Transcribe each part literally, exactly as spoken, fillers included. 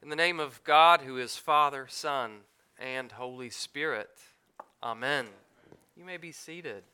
In the name of God, who is Father, Son, and Holy Spirit. Amen. You may be seated.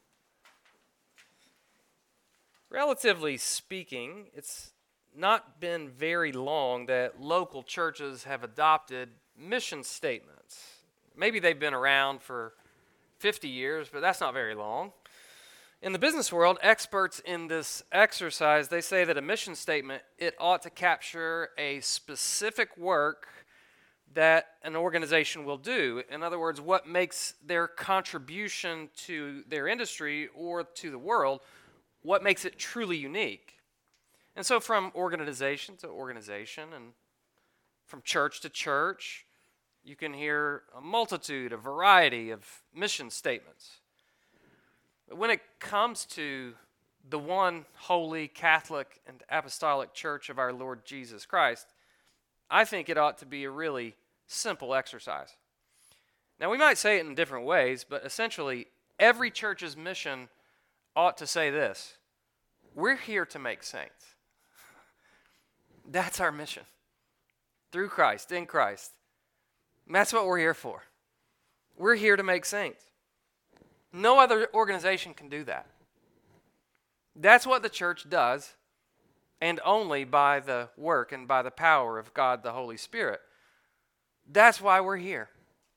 Relatively speaking, it's not been very long that local churches have adopted mission statements. Maybe they've been around for fifty years, but that's not very long. In the business world, experts in this exercise, they say that a mission statement, it ought to capture a specific work that an organization will do. In other words, what makes their contribution to their industry or to the world, what makes it truly unique. And so from organization to organization and from church to church, you can hear a multitude, a variety of mission statements. But when it comes to the one holy Catholic and Apostolic Church of our Lord Jesus Christ, I think it ought to be a really simple exercise. Now, we might say it in different ways, but essentially, every church's mission ought to say this: we're here to make saints. That's our mission. Through Christ, in Christ. And that's what we're here for. We're here to make saints. No other organization can do that. That's what the church does, and only by the work and by the power of God the Holy Spirit. That's why we're here.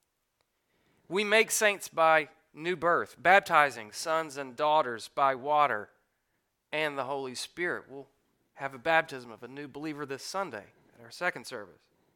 We make saints by new birth, baptizing sons and daughters by water and the Holy Spirit. We'll have a baptism of a new believer this Sunday at our second service.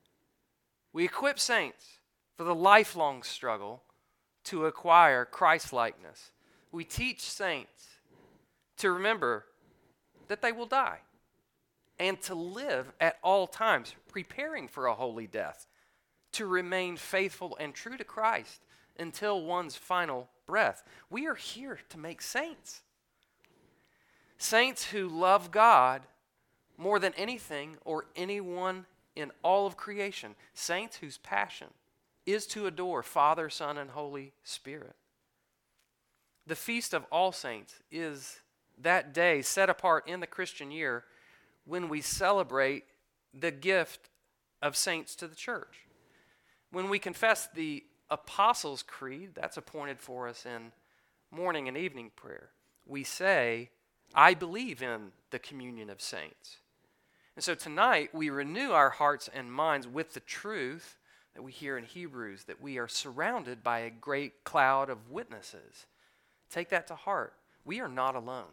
We equip saints for the lifelong struggle to acquire Christ-likeness. We teach saints to remember that they will die and to live at all times, preparing for a holy death, to remain faithful and true to Christ until one's final breath. We are here to make saints. Saints who love God more than anything or anyone in all of creation. Saints whose passion is to adore Father, Son, and Holy Spirit. The Feast of All Saints is that day set apart in the Christian year when we celebrate the gift of saints to the church. When we confess the Apostles' Creed, that's appointed for us in morning and evening prayer, we say, I believe in the communion of saints. And so tonight we renew our hearts and minds with the truth that we hear in Hebrews, that we are surrounded by a great cloud of witnesses. Take that to heart. We are not alone.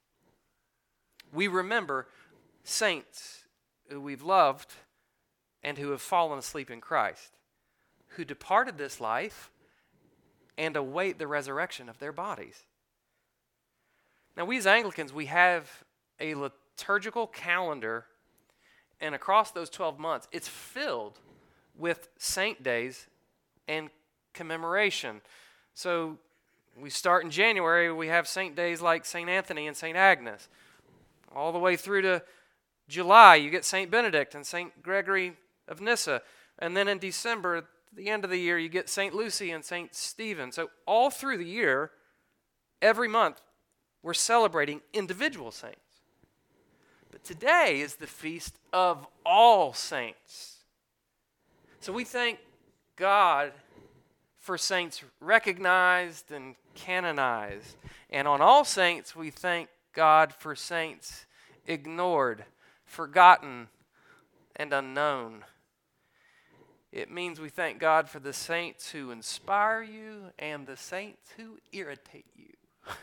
We remember saints who we've loved and who have fallen asleep in Christ, who departed this life and await the resurrection of their bodies. Now, we as Anglicans, we have a liturgical calendar, and across those twelve months, it's filled with saint days and commemoration. So we start in January, we have saint days like Saint Anthony and Saint Agnes. All the way through to July, you get Saint Benedict and Saint Gregory of Nyssa. And then in December, at the end of the year, you get Saint Lucy and Saint Stephen. So all through the year, every month, we're celebrating individual saints. But today is the Feast of All Saints. So we thank God for saints recognized and canonized. And on All Saints, we thank God for saints ignored, forgotten, and unknown. It means we thank God for the saints who inspire you and the saints who irritate you.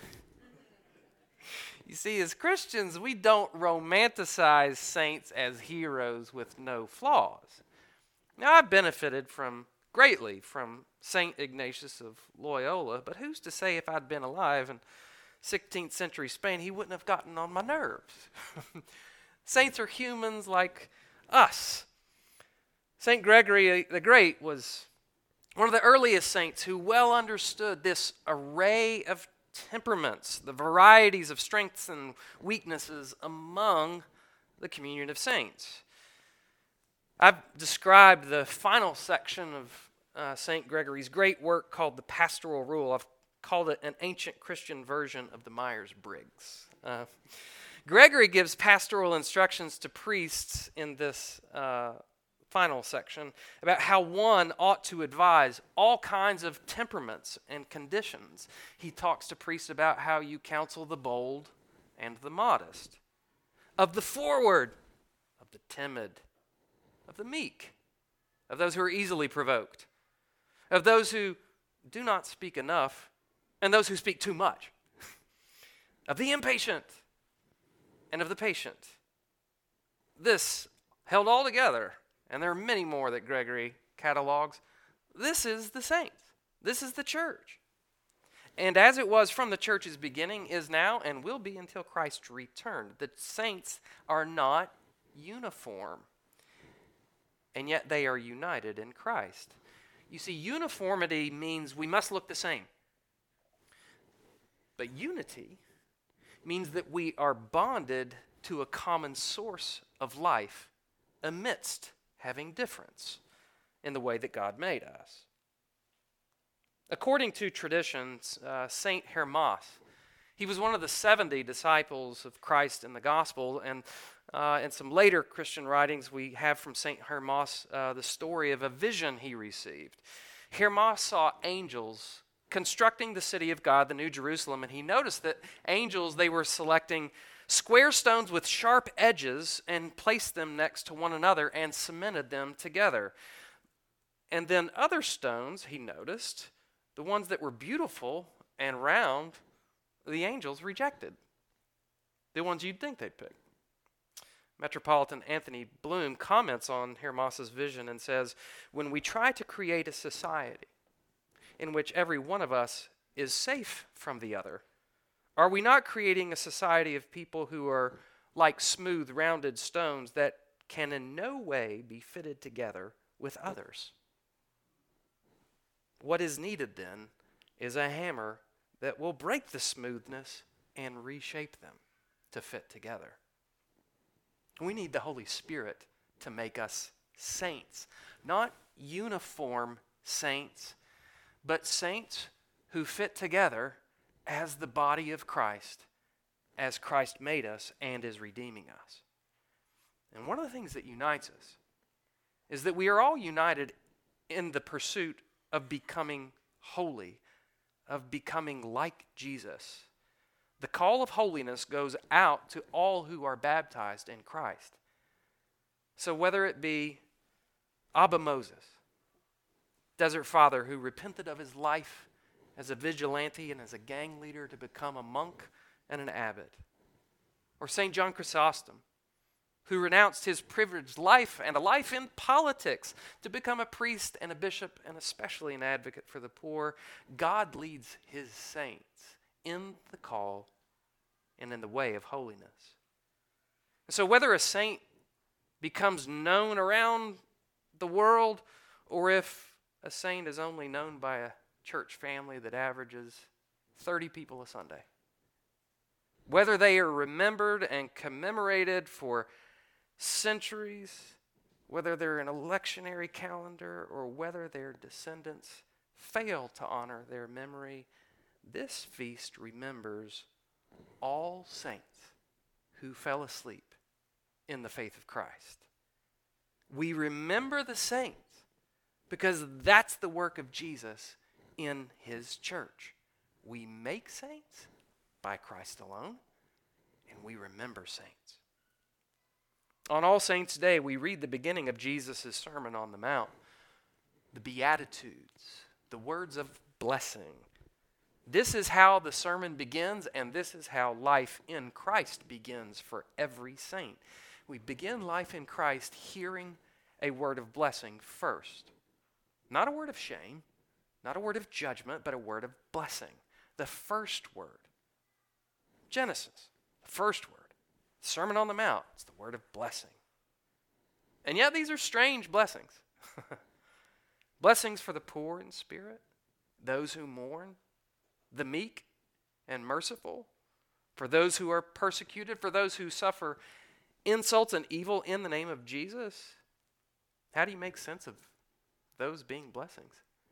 You see, as Christians, we don't romanticize saints as heroes with no flaws. Now, I've benefited from greatly from Saint Ignatius of Loyola, but who's to say if I'd been alive in sixteenth century Spain, he wouldn't have gotten on my nerves. Saints are humans like us. Saint Gregory the Great was one of the earliest saints who well understood this array of temperaments, the varieties of strengths and weaknesses among the communion of saints. I've described the final section of uh, Saint Gregory's great work called the Pastoral Rule. I've called it an ancient Christian version of the Myers-Briggs. Uh, Gregory gives pastoral instructions to priests in this uh, final section about how one ought to advise all kinds of temperaments and conditions. He talks to priests about how you counsel the bold and the modest, of the forward, of the timid, of the meek, of those who are easily provoked, of those who do not speak enough, and those who speak too much, of the impatient, and of the patient. This, held all together, and there are many more that Gregory catalogs, this is the saints. This is the church. And as it was from the church's beginning, is now, and will be until Christ's return. The saints are not uniform, and yet they are united in Christ. You see, uniformity means we must look the same. But unity means that we are bonded to a common source of life amidst having difference in the way that God made us. According to traditions, uh, Saint Hermas, he was one of the seventy disciples of Christ in the gospel, and uh, in some later Christian writings we have from Saint Hermas uh, the story of a vision he received. Hermas saw angels constructing the city of God, the New Jerusalem, and he noticed that angels, they were selecting square stones with sharp edges and placed them next to one another and cemented them together. And then other stones, he noticed, the ones that were beautiful and round, the angels rejected. The ones you'd think they'd pick. Metropolitan Anthony Bloom comments on Hermas's vision and says, when we try to create a society in which every one of us is safe from the other, are we not creating a society of people who are like smooth, rounded stones that can in no way be fitted together with others? What is needed then is a hammer that will break the smoothness and reshape them to fit together. We need the Holy Spirit to make us saints, not uniform saints, but saints who fit together as the body of Christ, as Christ made us and is redeeming us. And one of the things that unites us is that we are all united in the pursuit of becoming holy, of becoming like Jesus. The call of holiness goes out to all who are baptized in Christ. So whether it be Abba Moses, desert father who repented of his life as a vigilante and as a gang leader to become a monk and an abbot, or Saint John Chrysostom, who renounced his privileged life and a life in politics to become a priest and a bishop and especially an advocate for the poor, God leads his saints in the call and in the way of holiness. And so whether a saint becomes known around the world or if a saint is only known by a church family that averages thirty people a Sunday, whether they are remembered and commemorated for centuries, whether they're an electionary calendar or whether their descendants fail to honor their memory, this feast remembers all saints who fell asleep in the faith of Christ. We remember the saints because that's the work of Jesus in his church. We make saints by Christ alone, and we remember saints. On All Saints' Day, we read the beginning of Jesus' Sermon on the Mount, the Beatitudes, the words of blessing. This is how the sermon begins, and this is how life in Christ begins for every saint. We begin life in Christ hearing a word of blessing first. Not a word of shame, not a word of judgment, but a word of blessing. The first word. Genesis, the first word. Sermon on the Mount, it's the word of blessing. And yet these are strange blessings. Blessings for the poor in spirit, those who mourn, the meek and merciful, for those who are persecuted, for those who suffer insults and evil in the name of Jesus. How do you make sense of those being blessings?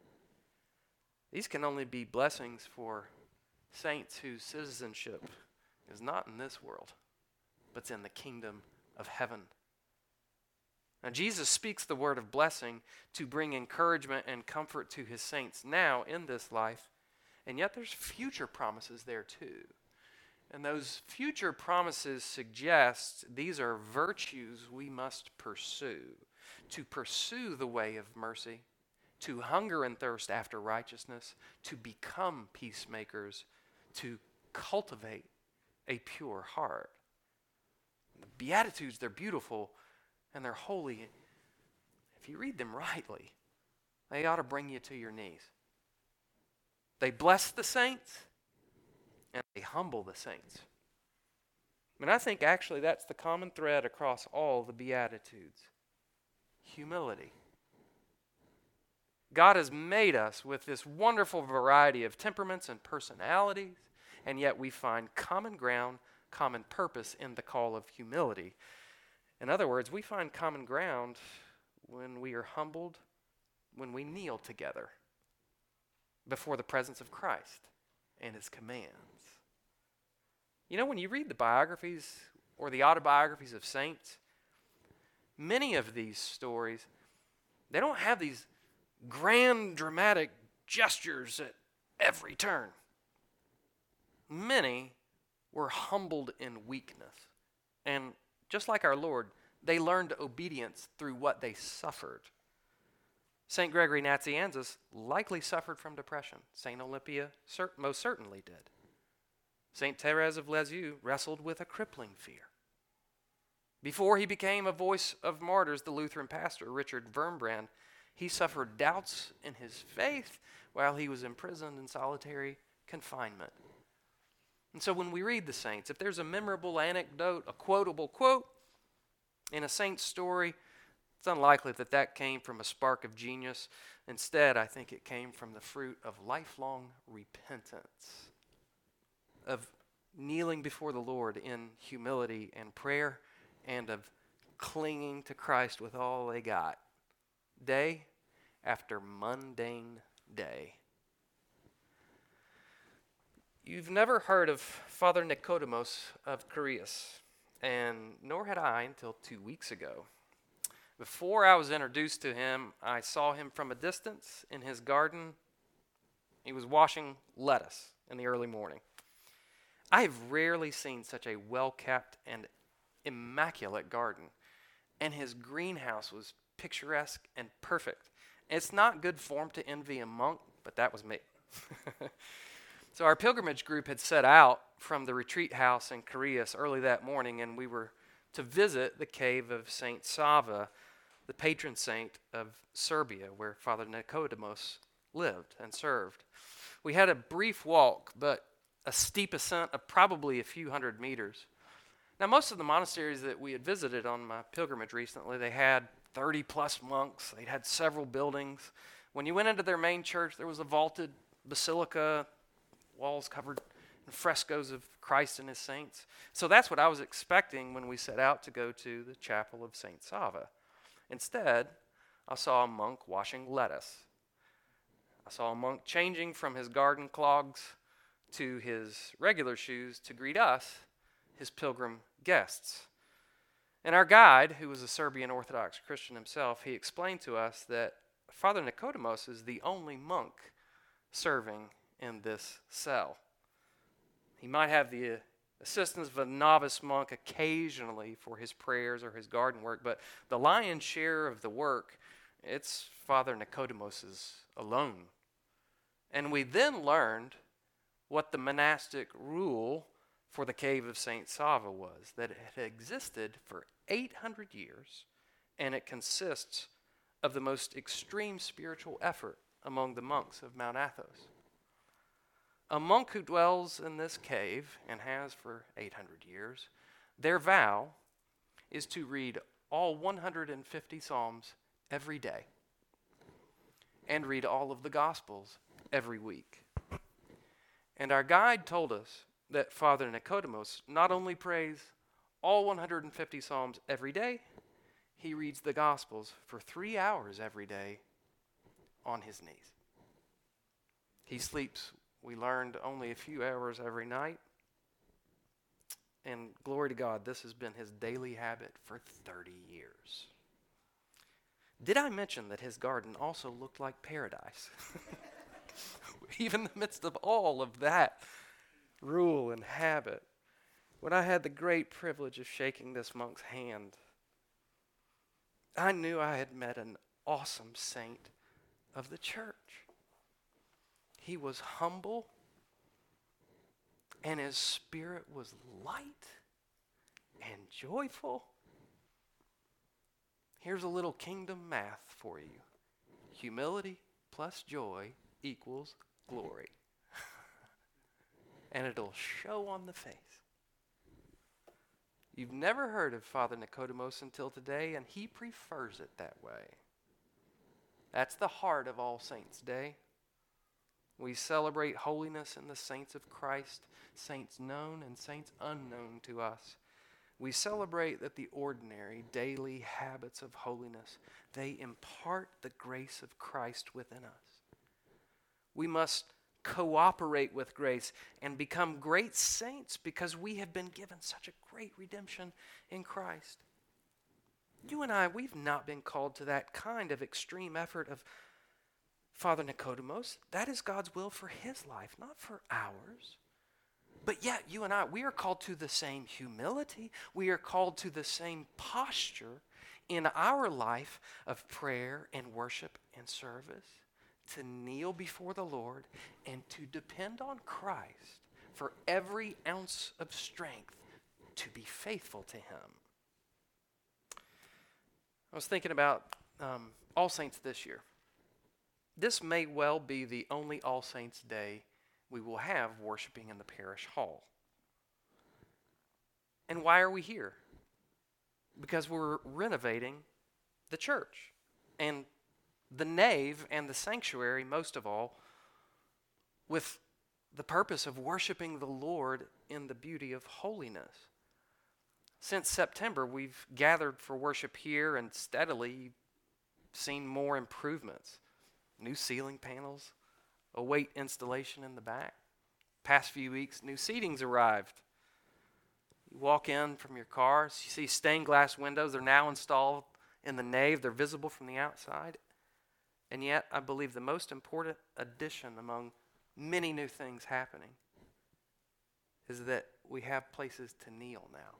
These can only be blessings for saints whose citizenship is not in this world, but it's in the kingdom of heaven. Now, Jesus speaks the word of blessing to bring encouragement and comfort to his saints now in this life, and yet there's future promises there too. And those future promises suggest these are virtues we must pursue. To pursue the way of mercy, to hunger and thirst after righteousness, to become peacemakers, to cultivate a pure heart. The Beatitudes, they're beautiful and they're holy. If you read them rightly, they ought to bring you to your knees. They bless the saints and they humble the saints. And I think actually that's the common thread across all the Beatitudes. Humility. God has made us with this wonderful variety of temperaments and personalities, and yet we find common ground, common purpose in the call of humility. In other words, we find common ground when we are humbled, when we kneel together before the presence of Christ and his commands. You know, when you read the biographies or the autobiographies of saints, many of these stories, they don't have these grand dramatic gestures at every turn. Many were humbled in weakness. And just like our Lord, they learned obedience through what they suffered. Saint Gregory Nazianzus likely suffered from depression. Saint Olympia cer- most certainly did. Saint Therese of Lisieux wrestled with a crippling fear. Before he became a voice of martyrs, the Lutheran pastor Richard Wurmbrand, he suffered doubts in his faith while he was imprisoned in solitary confinement. And so when we read the saints, if there's a memorable anecdote, a quotable quote in a saint's story, it's unlikely that that came from a spark of genius. Instead, I think it came from the fruit of lifelong repentance, of kneeling before the Lord in humility and prayer, and of clinging to Christ with all they got, day after mundane day. You've never heard of Father Nicodemus of Chireus, and nor had I until two weeks ago. Before I was introduced to him, I saw him from a distance in his garden. He was washing lettuce in the early morning. I have rarely seen such a well-kept and immaculate garden, and his greenhouse was picturesque and perfect. It's not good form to envy a monk, but that was me. So our pilgrimage group had set out from the retreat house in Chireus early that morning, and we were to visit the cave of Saint Sava, the patron saint of Serbia, where Father Nicodemus lived and served. We had a brief walk, but a steep ascent of probably a few hundred meters. Now, most of the monasteries that we had visited on my pilgrimage recently, they had thirty plus monks. They had several buildings. When you went into their main church, there was a vaulted basilica, walls covered in frescoes of Christ and his saints. So that's what I was expecting when we set out to go to the chapel of Saint Sava. Instead, I saw a monk washing lettuce. I saw a monk changing from his garden clogs to his regular shoes to greet us, his pilgrim guests. And our guide, who was a Serbian Orthodox Christian himself, he explained to us that Father Nicodemus is the only monk serving in this cell. He might have the assistance of a novice monk occasionally for his prayers or his garden work, but the lion's share of the work, it's Father Nicodemus's alone. And we then learned what the monastic rule for the cave of Saint Sava was, that it had existed for eight hundred years, and it consists of the most extreme spiritual effort among the monks of Mount Athos. A monk who dwells in this cave, and has for eight hundred years, their vow is to read all one hundred fifty Psalms every day and read all of the Gospels every week. And our guide told us that Father Nicodemus not only prays all one hundred fifty Psalms every day, he reads the Gospels for three hours every day on his knees. He sleeps, we learned, only a few hours every night. And glory to God, this has been his daily habit for thirty years. Did I mention that his garden also looked like paradise? Even in the midst of all of that rule and habit, when I had the great privilege of shaking this monk's hand, I knew I had met an awesome saint of the church. He was humble, and his spirit was light and joyful. Here's a little kingdom math for you. Humility plus joy equals glory. And it'll show on the face. You've never heard of Father Nicodemus until today, and he prefers it that way. That's the heart of All Saints' Day. We celebrate holiness in the saints of Christ, saints known and saints unknown to us. We celebrate that the ordinary, daily habits of holiness, they impart the grace of Christ within us. We must cooperate with grace and become great saints because we have been given such a great redemption in Christ. You and I, we've not been called to that kind of extreme effort of Father Nicodemus. That is God's will for his life, not for ours. But yet, you and I, we are called to the same humility. We are called to the same posture in our life of prayer and worship and service, to kneel before the Lord and to depend on Christ for every ounce of strength to be faithful to him. I was thinking about um, All Saints this year. This may well be the only All Saints Day we will have worshiping in the parish hall. And why are we here? Because we're renovating the church. And the nave and the sanctuary, most of all, with the purpose of worshiping the Lord in the beauty of holiness. Since September, we've gathered for worship here and steadily seen more improvements. New ceiling panels, await installation in the back. Past few weeks, new seating's arrived. You walk in from your car, you see stained glass windows. They're now installed in the nave. They're visible from the outside. And yet, I believe the most important addition among many new things happening is that we have places to kneel now.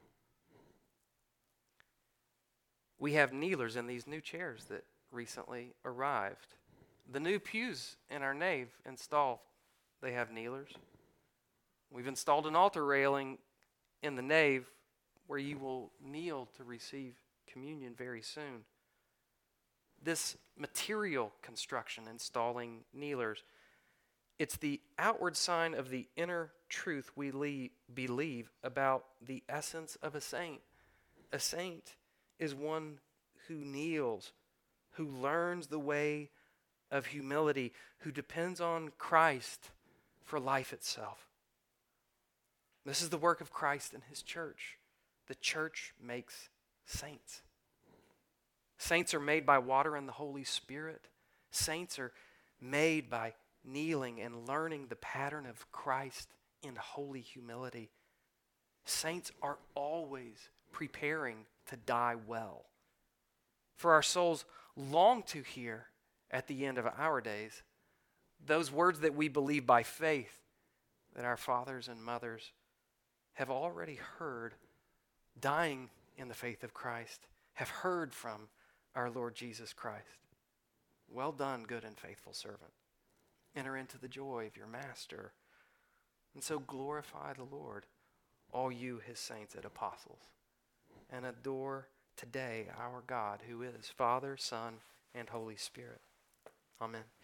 We have kneelers in these new chairs that recently arrived. The new pews in our nave installed, they have kneelers. We've installed an altar railing in the nave where you will kneel to receive communion very soon. This material construction, installing kneelers, it's the outward sign of the inner truth we le- believe about the essence of a saint. A saint is one who kneels, who learns the way of humility, who depends on Christ for life itself. This is the work of Christ and his church. The church makes saints. Saints are made by water and the Holy Spirit. Saints are made by kneeling and learning the pattern of Christ in holy humility. Saints are always preparing to die well. For our souls long to hear at the end of our days those words that we believe by faith that our fathers and mothers have already heard, dying in the faith of Christ, have heard from our Lord Jesus Christ. Well done, good and faithful servant. Enter into the joy of your master. And so glorify the Lord, all you his saints and apostles, and adore today our God, who is Father, Son, and Holy Spirit. Amen.